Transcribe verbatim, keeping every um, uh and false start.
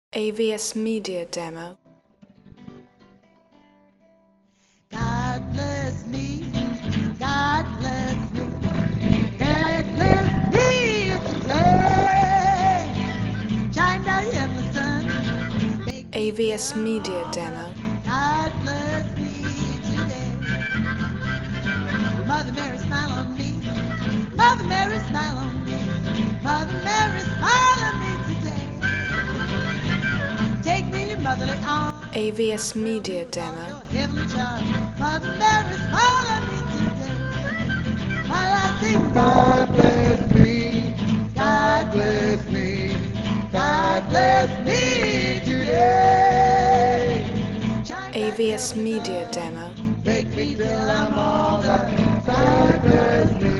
A V S Media Demo. God bless me, God bless me, God bless me today. Shine down in the sun, make A me V feel S Media all Demo. right. God bless me today. Mother Mary, smile on me. Mother Mary, smile on me. Mother Mary, smile on me today. Take me in your motherly arms. A V S Media Demo. Heavenly child, Mother Mary, smile on me today. While I sing, God bless me, God bless me, God bless me today. A V S Media Demo. Make me feel I'm all that. God bless me.